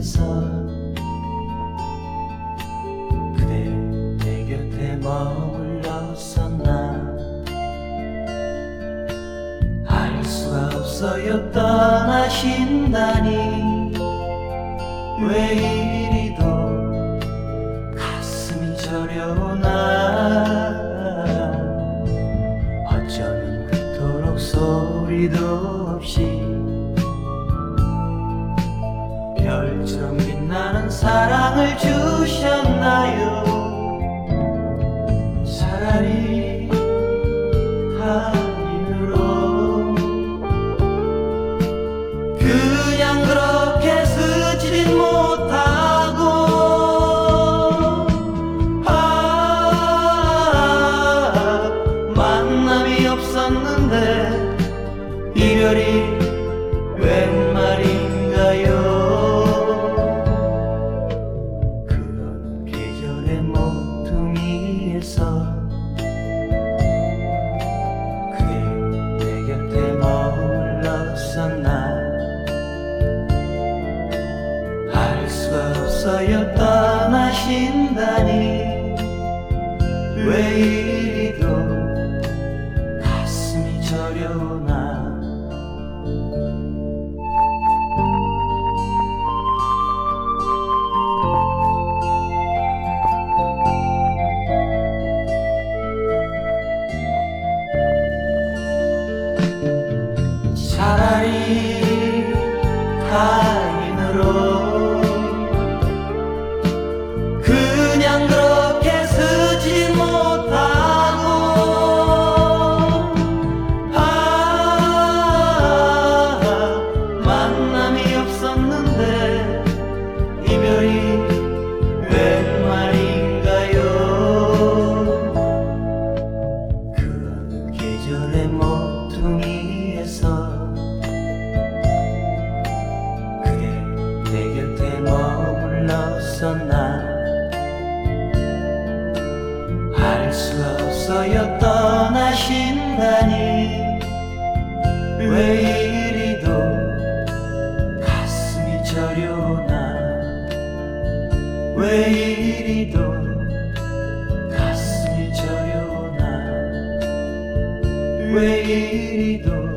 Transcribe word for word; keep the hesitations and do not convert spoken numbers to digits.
위에서 그대 내 곁에 머물렀었나. 알 수가 없어요 떠나신다니. 왜 이리도 가슴이 저려오나. 어쩌면 그토록 소리도 없이 별처럼 빛나는 사랑을 주셨나요. 차라리 타인으로 그냥 그렇게 스치진 못하고. 아, 만남이 없었는데 이별이 웬 말인가요. 그런 계절의 모퉁이에서 그대 내 곁에 머물렀었나. 알 수가 없어요 떠나신다니. 왜 이리도 가슴이 저려오나. 차라리 타인으로 그냥 그렇게 쓰지 못하고. 아, 만남이 없었는데 이별이 웬 말인가요. 그 어느 계절의 모퉁이에서 내 곁에 머물렀었나. 알 수가 없어요 떠나신다니. 왜 이리도 가슴이 저려오나. 왜 이리도 가슴이 저려오나. 왜 이리도